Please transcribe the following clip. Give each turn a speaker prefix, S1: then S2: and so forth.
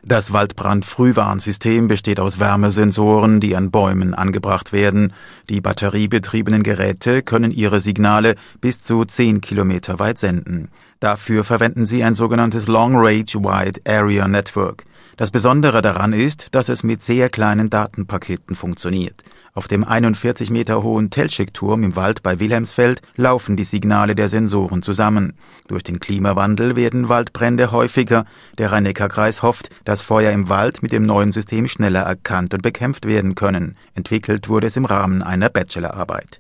S1: Das Waldbrandfrühwarnsystem besteht aus Wärmesensoren, die an Bäumen angebracht werden. Die batteriebetriebenen Geräte können ihre Signale bis zu 10 Kilometer weit senden. Dafür verwenden sie ein sogenanntes Long Range Wide Area Network. Das Besondere daran ist, dass es mit sehr kleinen Datenpaketen funktioniert. Auf dem 41 Meter hohen Telschik-Turm im Wald bei Wilhelmsfeld laufen die Signale der Sensoren zusammen. Durch den Klimawandel werden Waldbrände häufiger. Der Rhein-Neckar-Kreis hofft, dass Feuer im Wald mit dem neuen System schneller erkannt und bekämpft werden können. Entwickelt wurde es im Rahmen einer Bachelorarbeit.